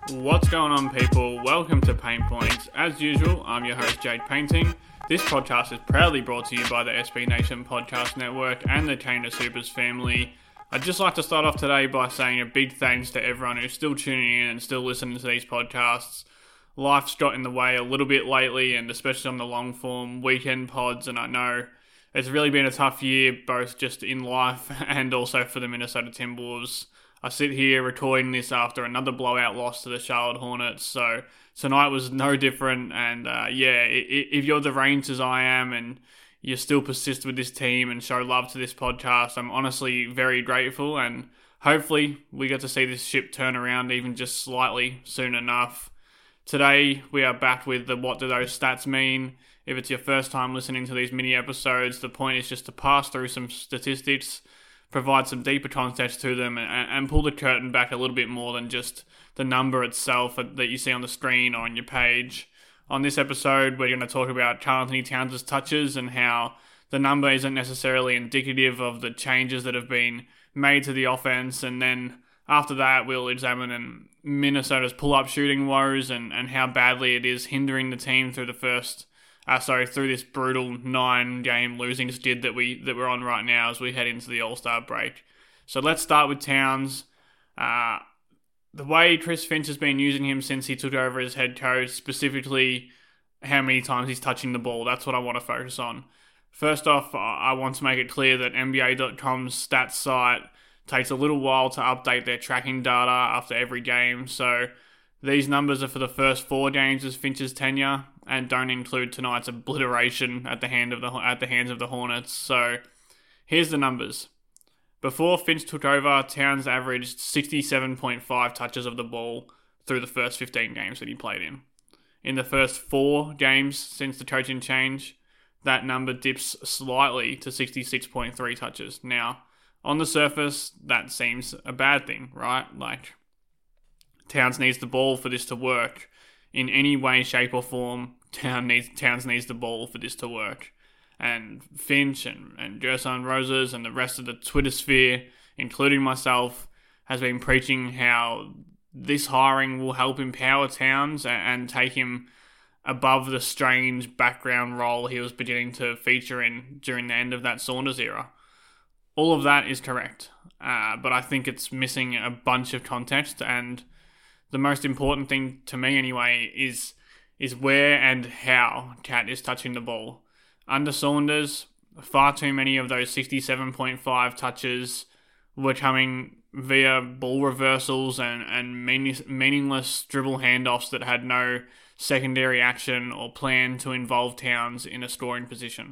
What's going on, people? Welcome to Pain Points. As usual, I'm your host, Jade Painting. This podcast is proudly brought to you by the SB Nation Podcast Network and the Chain of Supers family. I'd just like to start off today by saying a big thanks to everyone who's still tuning in and still listening to these podcasts. Life's got in the way a little bit lately, and especially on the long form weekend pods, and I know it's really been a tough year, both just in life and also for the Minnesota Timberwolves. I sit here recording this after another blowout loss to the Charlotte Hornets, so tonight was no different, and if you're deranged as I am and you still persist with this team and show love to this podcast, I'm honestly very grateful, and hopefully we get to see this ship turn around even just slightly soon enough. Today we are back with the What Do Those Stats Mean? If it's your first time listening to these mini episodes, the point is just to pass through some statistics, provide some deeper context to them, and pull the curtain back a little bit more than just the number itself that you see on the screen or on your page. On this episode, we're going to talk about Karl-Anthony Towns' touches and how the number isn't necessarily indicative of the changes that have been made to the offense. And then after that, we'll examine Minnesota's pull-up shooting woes and how badly it is hindering the team through through this brutal 9-game losing skid that we're on right now as we head into the All-Star break. So let's start with Towns. The way Chris Finch has been using him since he took over as head coach, specifically how many times he's touching the ball, that's what I want to focus on. First off, I want to make it clear that NBA.com's stats site takes a little while to update their tracking data after every game, so these numbers are for the first 4 games of Finch's tenure and don't include tonight's obliteration at the hands of the Hornets. So here's the numbers. Before Finch took over, Towns averaged 67.5 touches of the ball through the first 15 games that he played in. In the first 4 games since the coaching change, that number dips slightly to 66.3 touches. Now, on the surface, that seems a bad thing, right? Like, Towns needs the ball for this to work. In any way, shape or form, Towns needs the ball for this to work. And Finch and Gerson Roses and the rest of the Twitter sphere, including myself, has been preaching how this hiring will help empower Towns and take him above the strange background role he was beginning to feature in during the end of that Saunders era. All of that is correct, but I think it's missing a bunch of context, and the most important thing to me anyway is where and how Cat is touching the ball. Under Saunders, far too many of those 67.5 touches were coming via ball reversals and meaningless dribble handoffs that had no secondary action or plan to involve Towns in a scoring position.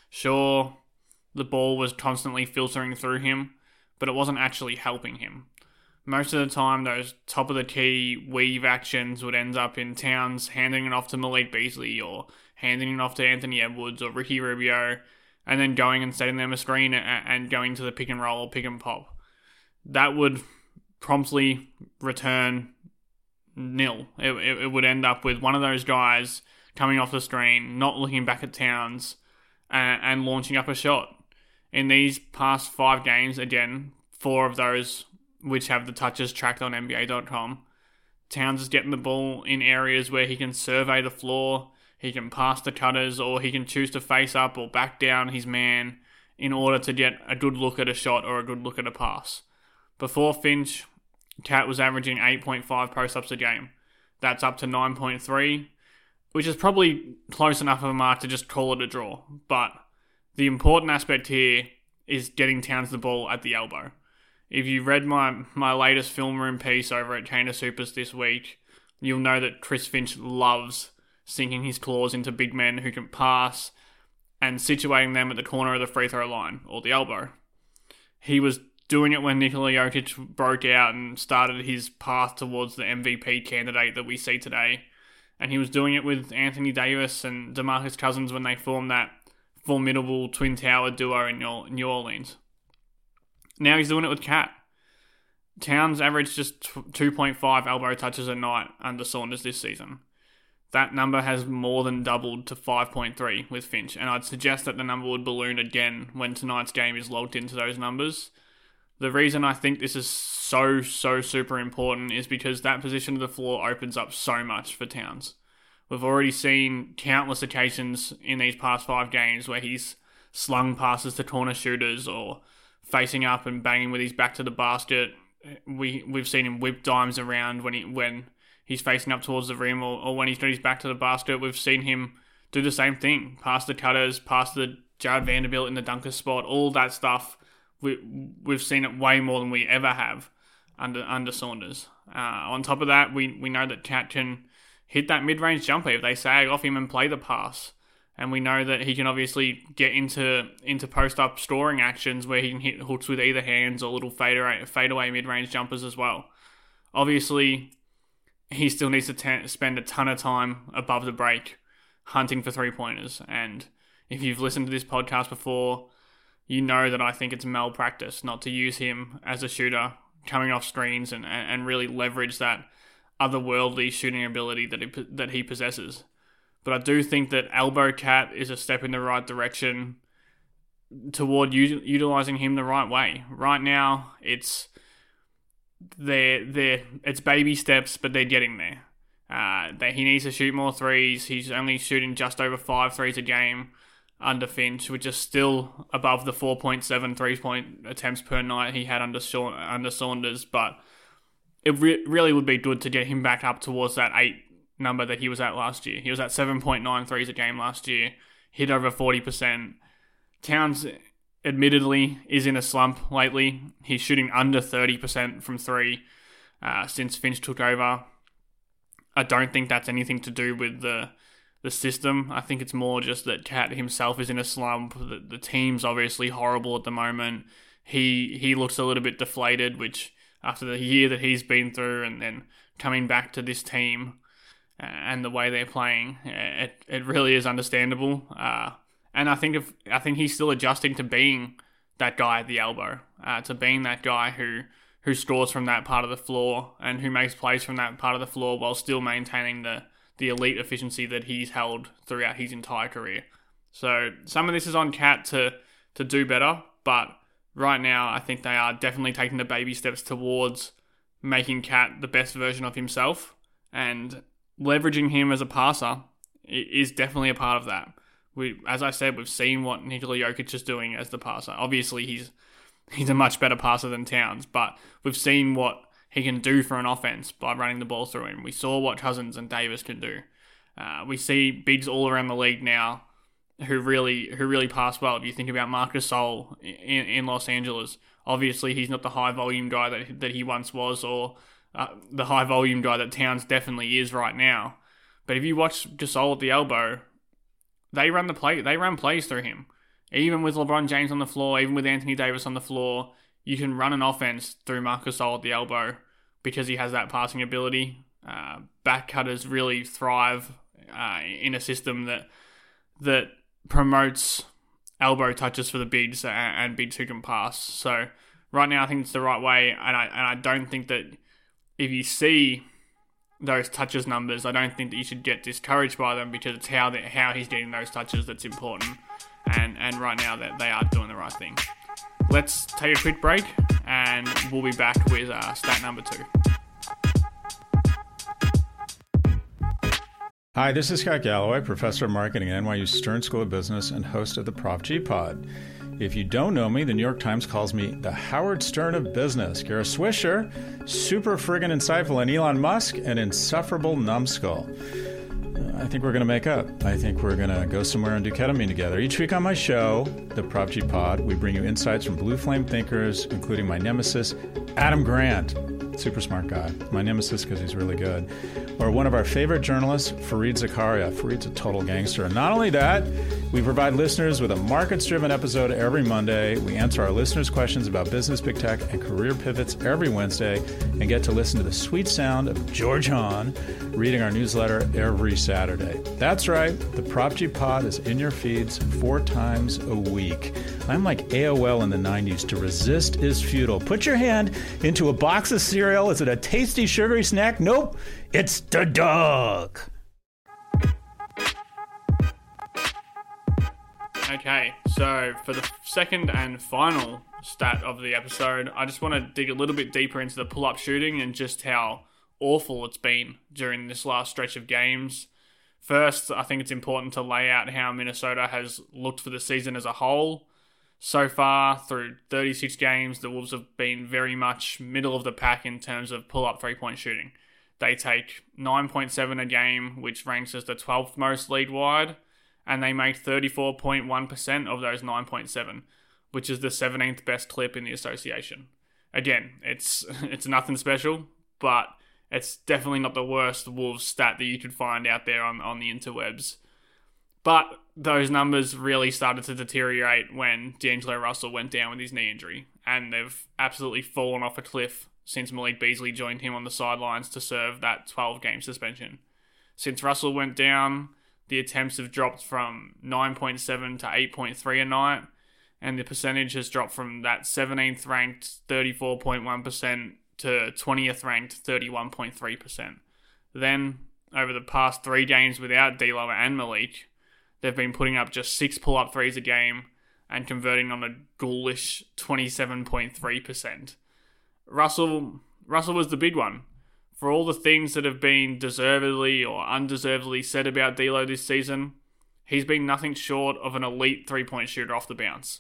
Sure, the ball was constantly filtering through him, but it wasn't actually helping him. Most of the time, those top-of-the-key weave actions would end up in Towns handing it off to Malik Beasley or handing it off to Anthony Edwards or Ricky Rubio, and then going and setting them a screen and going to the pick and roll or pick and pop. That would promptly return nil. It would end up with one of those guys coming off the screen, not looking back at Towns, and launching up a shot. In these past 5 games, again, 4 of those which have the touches tracked on NBA.com, Towns is getting the ball in areas where he can survey the floor, he can pass the cutters, or he can choose to face up or back down his man in order to get a good look at a shot or a good look at a pass. Before Finch, Cat was averaging 8.5 post-ups a game. That's up to 9.3, which is probably close enough of a mark to just call it a draw. But the important aspect here is getting Towns the ball at the elbow. If you read my latest film room piece over at Chain of Supers this week, you'll know that Chris Finch loves sinking his claws into big men who can pass and situating them at the corner of the free throw line, or the elbow. He was doing it when Nikola Jokic broke out and started his path towards the MVP candidate that we see today. And he was doing it with Anthony Davis and DeMarcus Cousins when they formed that formidable twin tower duo in New Orleans. Now he's doing it with Cat. Towns averaged just 2.5 elbow touches a night under Saunders this season. That number has more than doubled to 5.3 with Finch, and I'd suggest that the number would balloon again when tonight's game is logged into those numbers. The reason I think this is so super important is because that position of the floor opens up so much for Towns. We've already seen countless occasions in these past 5 games where he's slung passes to corner shooters or facing up and banging with his back to the basket. We've seen him whip dimes around when he's facing up towards the rim or when he's got his back to the basket. We've seen him do the same thing. Pass the cutters, pass the Jared Vanderbilt in the dunker spot, all that stuff. We've seen it way more than we ever have under Saunders. On top of that, we know that Cat can hit that mid-range jumper if they sag off him and play the pass. And we know that he can obviously get into post-up scoring actions where he can hit hooks with either hands or little fadeaway mid-range jumpers as well. Obviously, he still needs to spend a ton of time above the break hunting for three-pointers. And if you've listened to this podcast before, you know that I think it's malpractice not to use him as a shooter coming off screens and really leverage that otherworldly shooting ability that he possesses. But I do think that Elbow Cat is a step in the right direction toward utilizing him the right way. Right now, it's baby steps, but they're getting there. He needs to shoot more threes. He's only shooting just over 5 threes a game under Finch, which is still above the 4.7 3-point attempts per night he had under Saunders. But it really would be good to get him back up towards that 8 number that he was at last year. He was at 7.9 threes a game last year, hit over 40%. Towns, admittedly, is in a slump lately. He's shooting under 30% from 3 since Finch took over. I don't think that's anything to do with the system. I think it's more just that Cat himself is in a slump. The team's obviously horrible at the moment. He looks a little bit deflated, which after the year that he's been through and then coming back to this team and the way they're playing, it really is understandable. And I think he's still adjusting to being that guy at the elbow, to being that guy who scores from that part of the floor and who makes plays from that part of the floor while still maintaining the elite efficiency that he's held throughout his entire career. So some of this is on Cat to do better, but right now I think they are definitely taking the baby steps towards making Cat the best version of himself, and leveraging him as a passer is definitely a part of that. As I said, we've seen what Nikola Jokic is doing as the passer. Obviously, he's a much better passer than Towns, but we've seen what he can do for an offense by running the ball through him. We saw what Cousins and Davis can do. We see bigs all around the league now who really pass well. If you think about Marc Gasol in Los Angeles, obviously he's not the high volume guy that he once was, or the high volume guy that Towns definitely is right now. But if you watch Gasol at the elbow, they run plays through him. Even with LeBron James on the floor, even with Anthony Davis on the floor, you can run an offense through Marc Gasol at the elbow because he has that passing ability. Back cutters really thrive in a system that promotes elbow touches for the bigs and bigs who can pass. So right now I think it's the right way, and I don't think that if you see those touches numbers, I don't think that you should get discouraged by them, because it's how he's getting those touches that's important. And right now that they are doing the right thing. Let's take a quick break, and we'll be back with stat number 2. Hi, this is Scott Galloway, professor of marketing at NYU Stern School of Business and host of the Prof G Pod. If you don't know me, the New York Times calls me the Howard Stern of business. Kara Swisher, super friggin' insightful, and Elon Musk, an insufferable numbskull. I think we're going to make up. I think we're going to go somewhere and do ketamine together. Each week on my show, the Prop G Pod, we bring you insights from blue flame thinkers, including my nemesis, Adam Grant. Super smart guy. My nemesis because he's really good. Or one of our favorite journalists, Fareed Zakaria. Fareed's a total gangster. And not only that, we provide listeners with a markets-driven episode every Monday. We answer our listeners' questions about business, big tech, and career pivots every Wednesday, and get to listen to the sweet sound of George Hahn reading our newsletter every Saturday. That's right. The Prop G Pod is in your feeds 4 times a week. I'm like AOL in the 90s. To resist is futile. Put your hand into a box of cereal. Is it a tasty, sugary snack? Nope. It's the dog. Okay, so for the second and final stat of the episode, I just want to dig a little bit deeper into the pull-up shooting and just how awful it's been during this last stretch of games. First, I think it's important to lay out how Minnesota has looked for the season as a whole. So far, through 36 games, the Wolves have been very much middle of the pack in terms of pull-up three-point shooting. They take 9.7 a game, which ranks as the 12th most league-wide, and they make 34.1% of those 9.7, which is the 17th best clip in the association. Again, it's nothing special, but it's definitely not the worst Wolves stat that you could find out there on the interwebs. But those numbers really started to deteriorate when D'Angelo Russell went down with his knee injury, and they've absolutely fallen off a cliff since Malik Beasley joined him on the sidelines to serve that 12-game suspension. Since Russell went down, the attempts have dropped from 9.7 to 8.3 a night, and the percentage has dropped from that 17th ranked 34.1% to 20th ranked 31.3%. Then, over the past 3 games without D'Lo and Malik, they've been putting up just 6 pull-up threes a game and converting on a ghoulish 27.3%. Russell was the big one. For all the things that have been deservedly or undeservedly said about D'Lo this season, he's been nothing short of an elite three-point shooter off the bounce.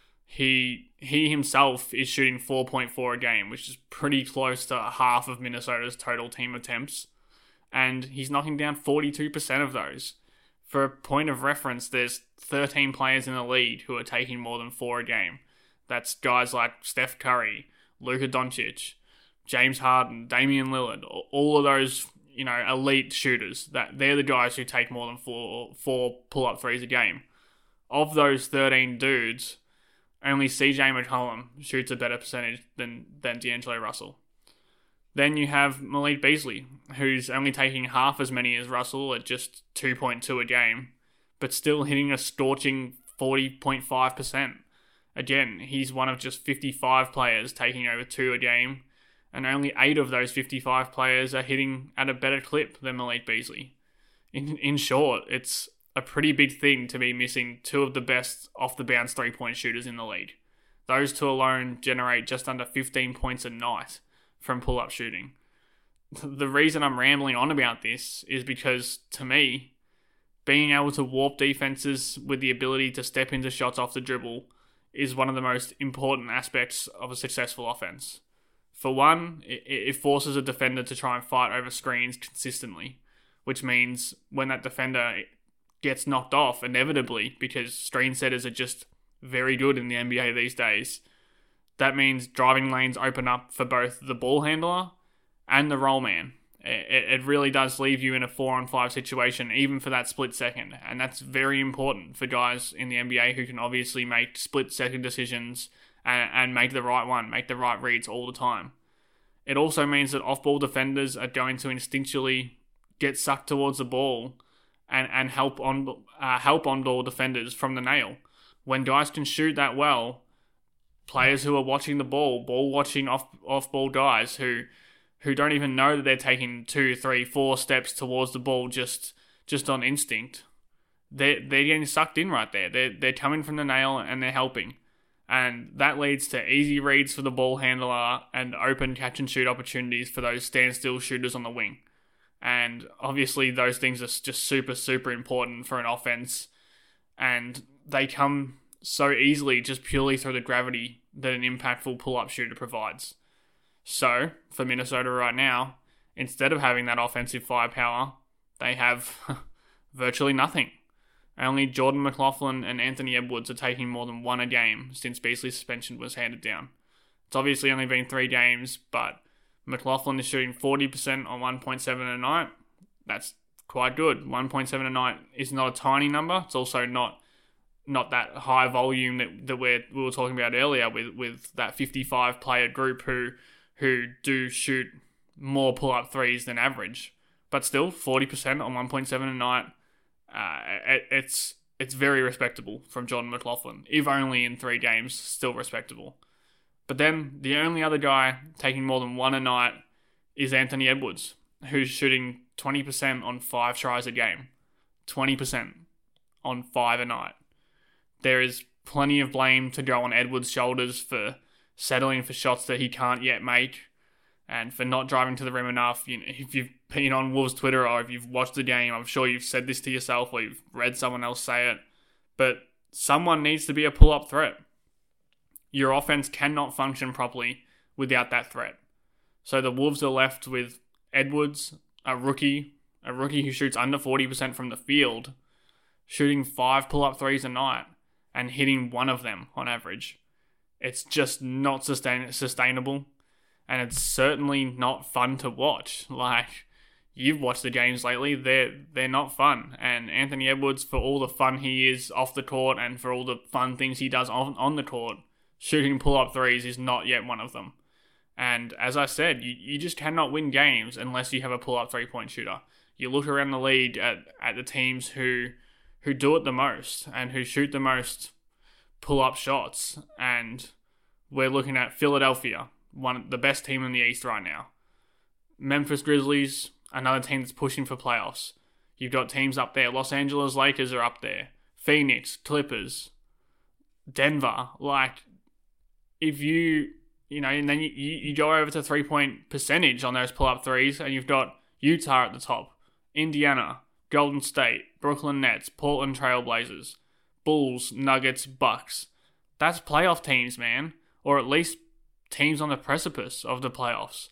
He himself is shooting 4.4 a game, which is pretty close to half of Minnesota's total team attempts, and he's knocking down 42% of those. For a point of reference, there's 13 players in the league who are taking more than 4 a game. That's guys like Steph Curry, Luka Doncic, James Harden, Damian Lillard, all of those, elite shooters. That they're the guys who take more than four pull-up threes a game. Of those 13 dudes, only CJ McCollum shoots a better percentage than D'Angelo Russell. Then you have Malik Beasley, who's only taking half as many as Russell at just 2.2 a game, but still hitting a scorching 40.5%. Again, he's one of just 55 players taking over 2 a game, and only 8 of those 55 players are hitting at a better clip than Malik Beasley. In short, it's a pretty big thing to be missing 2 of the best off-the-bounce three-point shooters in the league. Those 2 alone generate just under 15 points a night from pull-up shooting. The reason I'm rambling on about this is because, to me, being able to warp defenses with the ability to step into shots off the dribble is one of the most important aspects of a successful offense. For one, it forces a defender to try and fight over screens consistently, which means when that defender gets knocked off, inevitably, because screen setters are just very good in the NBA these days, that means driving lanes open up for both the ball handler and the roll man. It really does leave you in a 4-on-5 situation, even for that split second. And that's very important for guys in the NBA who can obviously make split second decisions and make the right one, make the right reads all the time. It also means that off-ball defenders are going to instinctually get sucked towards the ball and help on-ball defenders from the nail. When guys can shoot that well, players who are watching the ball watching off-ball guys who don't even know that they're taking 2, 3, 4 steps towards the ball just on instinct, they're getting sucked in right there. They're coming from the nail and they're helping. And that leads to easy reads for the ball handler and open catch and shoot opportunities for those standstill shooters on the wing. And obviously those things are just super, super important for an offense. And they come so easily just purely through the gravity that an impactful pull-up shooter provides. So, for Minnesota right now, instead of having that offensive firepower, they have virtually nothing. Only Jordan McLaughlin and Anthony Edwards are taking more than 1 a game since Beasley's suspension was handed down. It's obviously only been 3 games, but McLaughlin is shooting 40% on 1.7 a night. That's quite good. 1.7 a night is not a tiny number. It's also not that high volume that we were talking about earlier with that 55 player group who do shoot more pull-up threes than average. But still, 40% on 1.7 a night, it's very respectable from Jordan McLaughlin. If only in 3 games, still respectable. But then the only other guy taking more than 1 a night is Anthony Edwards, who's shooting 20% on 5 tries a game. 20% on 5 a night. there is plenty of blame to go on Edwards' shoulders for settling for shots that he can't yet make and for not driving to the rim enough. You know, if you've been on Wolves Twitter or if you've watched the game, I'm sure you've said this to yourself or you've read someone else say it, but someone needs to be a pull-up threat. Your offense cannot function properly without that threat. So the Wolves are left with Edwards, a rookie who shoots under 40% from the field, shooting 5 pull-up threes a night and hitting one of them on average. It's just not sustainable, and it's certainly not fun to watch. Like, you've watched the games lately, they're not fun. And Anthony Edwards, for all the fun he is off the court and for all the fun things he does on the court, shooting pull-up threes is not yet one of them. And as I said, you just cannot win games unless you have a pull-up three-point shooter. You look around the league at the teams who do it the most and who shoot the most pull-up shots, and we're looking at Philadelphia, the best team in the East right now. Memphis Grizzlies, another team that's pushing for playoffs. You've got teams up there. Los Angeles Lakers are up there. Phoenix, Clippers, Denver. Like, if and then you go over to three-point percentage on those pull-up threes, and you've got Utah at the top, Indiana, Golden State, Brooklyn Nets, Portland Trail Blazers, Bulls, Nuggets, Bucks. That's playoff teams, man. Or at least teams on the precipice of the playoffs.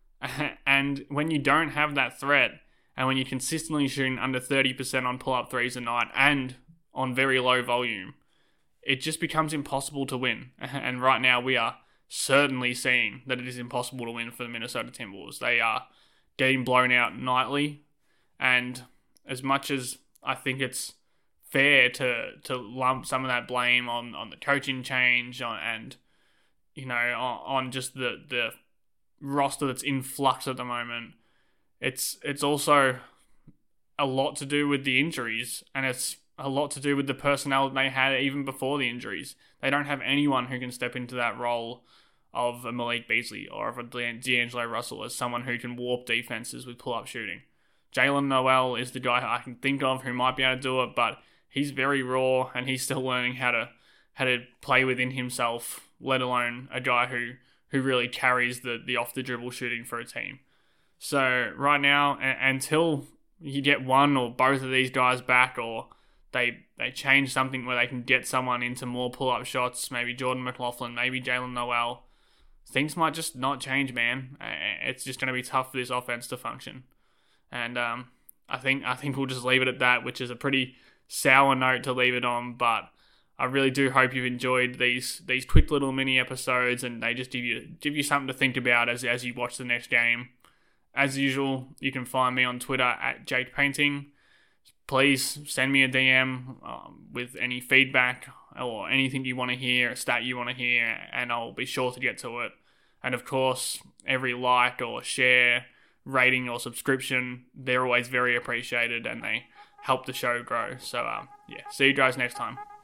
And when you don't have that threat, and when you're consistently shooting under 30% on pull-up threes a night and on very low volume, it just becomes impossible to win. And right now we are certainly seeing that it is impossible to win for the Minnesota Timberwolves. They are getting blown out nightly, and as much as I think it's fair to lump some of that blame on the coaching change on just the roster that's in flux at the moment, it's also a lot to do with the injuries, and it's a lot to do with the personnel they had even before the injuries. They don't have anyone who can step into that role of a Malik Beasley or of a D'Angelo Russell as someone who can warp defenses with pull-up shooting. Jalen Noel is the guy I can think of who might be able to do it, but he's very raw and he's still learning how to play within himself, let alone a guy who really carries the off-the-dribble shooting for a team. So right now, until you get one or both of these guys back, or they change something where they can get someone into more pull-up shots, maybe Jordan McLaughlin, maybe Jalen Noel, things might just not change, man. It's just going to be tough for this offense to function. And I think we'll just leave it at that, which is a pretty sour note to leave it on, but I really do hope you've enjoyed these quick little mini episodes, and they just give you something to think about as you watch the next game. As usual, you can find me on Twitter at Jake Painting. Please send me a DM with any feedback or anything you want to hear, a stat you want to hear, and I'll be sure to get to it. And of course, every like or share, rating or subscription, they're always very appreciated and they help the show grow. So, see you guys next time.